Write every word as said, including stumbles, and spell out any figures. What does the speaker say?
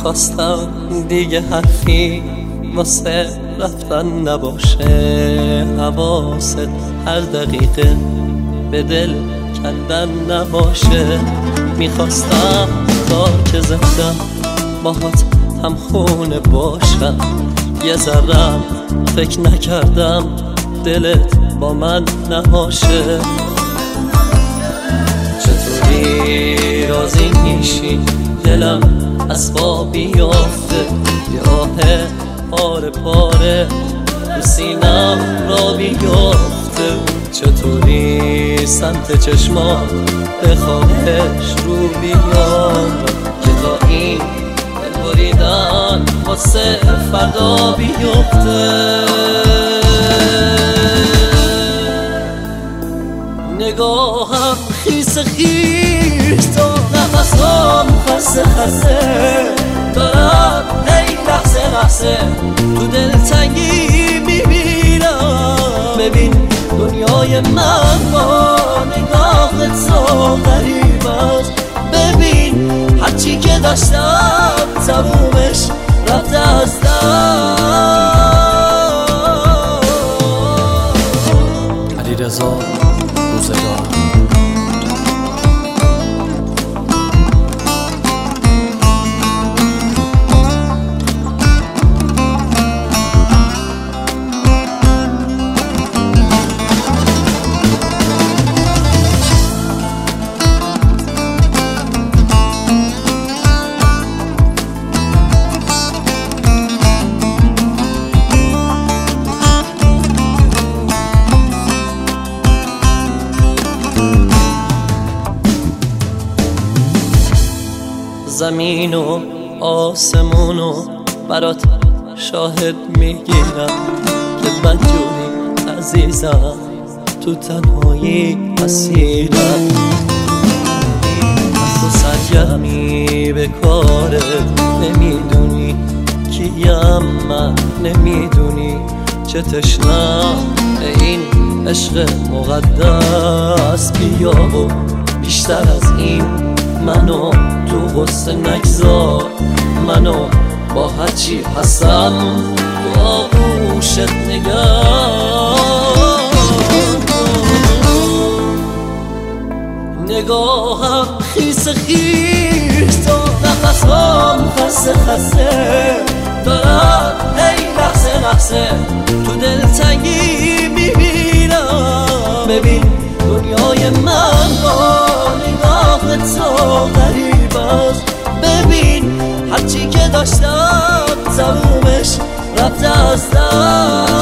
میخواستم دیگه حرفی واسه رفتن نباشه، حواست هر دقیقه به دل کندن نباشه. میخواستم تا که زندم باهات هم خونه باشم، یه ذرم فکر نکردم دلت با من نباشه. چطوری راضی میشی دلم از پا بیافته، یه آه پاره پاره تو سینم را بیافته. چطوری سمت چشمات به خواهش رو بیام که تا این دل بریدن واسه فردا بیفته. نگاهم خیس خیس تا نفسام خسته خسته دارم، هی لحظه لحظه تو دلتنگی میبینم. ببین دنیای من با نگاهت تو غریب است، ببین هرچی که داشتم تمومش رفته از دست. علیرضا روزگار. زمین و آسمون و برات شاهد میگیرم که بدجوری عزیزم تو تنهایی اسیرم. تو سرگرمی به کاره نمیدونی کیم من، نمیدونی چه تشنم این عشق مقدس. بیا و بیشتر از این منو تو غصه نگذار، منو با هرچی هستم تو آغوشت نگاه. نگاهم خیس خیس تا نفسام خسته خسته دارم، هی لحظه لحظه تو دلتنگی میبینم. ببین دنیای من با نگاه تو غریب است، ببین هرچی که داشتم تمومش رفته از دست.